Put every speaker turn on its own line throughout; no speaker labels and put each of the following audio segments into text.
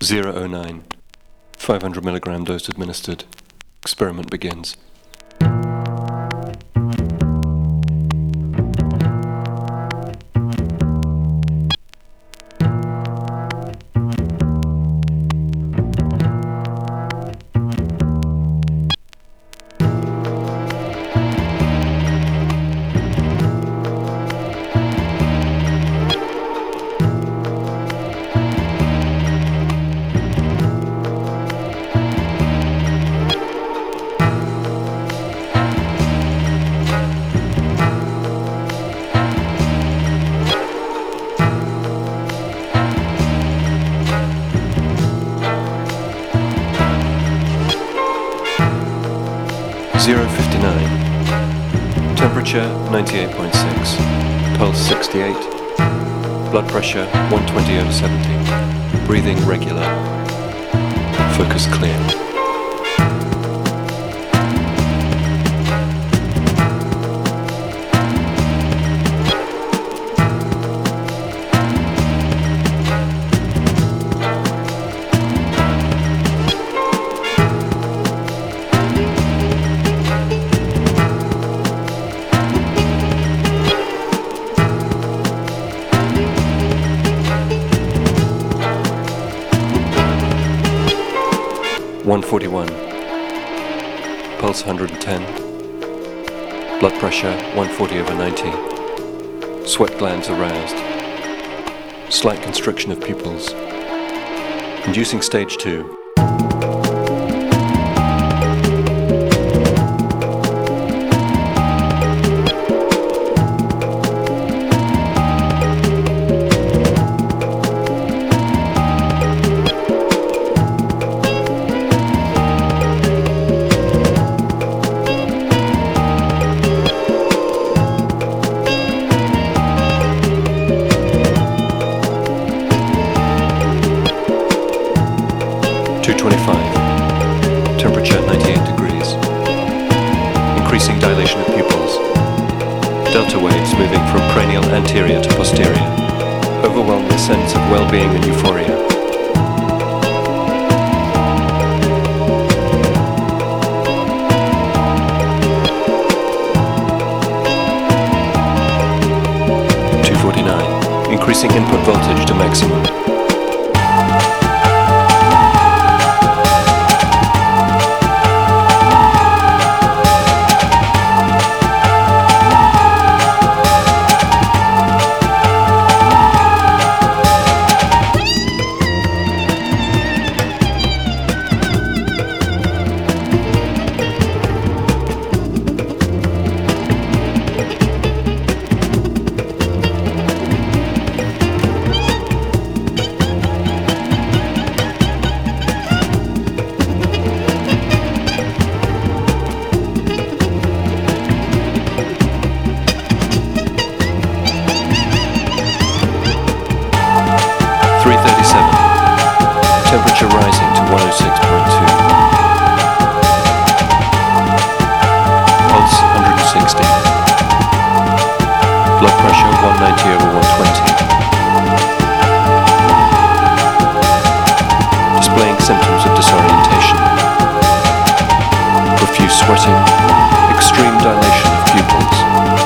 009. 500 milligram dose administered. Experiment begins. Temperature 98.6, pulse 68, blood pressure 120/70, breathing regular, focus clear. Pulse 110, blood pressure 140/90, sweat glands aroused, slight constriction of pupils, inducing stage 2. Temperature 98 degrees. Increasing dilation of pupils. Delta waves moving from cranial anterior to posterior. Overwhelming sense of well-being and euphoria. Increasing input voltage to maximum. Temperature rising to 106.2. Pulse 160. Blood pressure 190/120. Displaying symptoms of disorientation. Profuse sweating. Extreme dilation of pupils.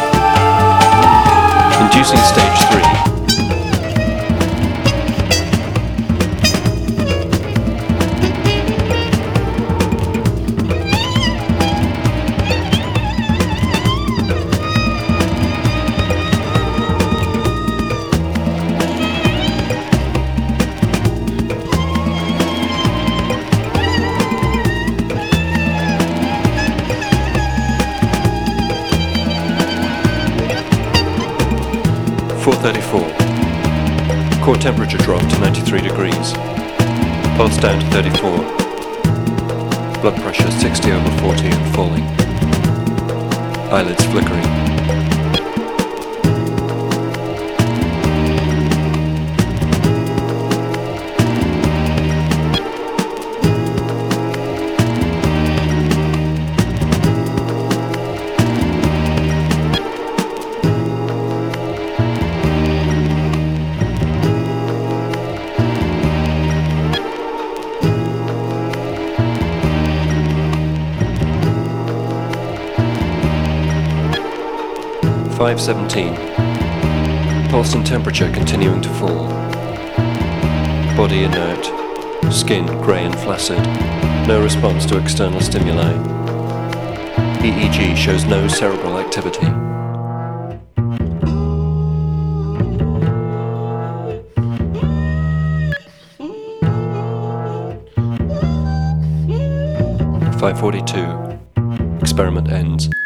Inducing stage 3. Core temperature dropped to 93 degrees. Pulse down to 34. Blood pressure 60/40 and falling. Eyelids flickering. 5:17. Pulse and temperature continuing to fall. Body inert. Skin grey and flaccid. No response to external stimuli. EEG shows no cerebral activity. (5:42). Experiment ends.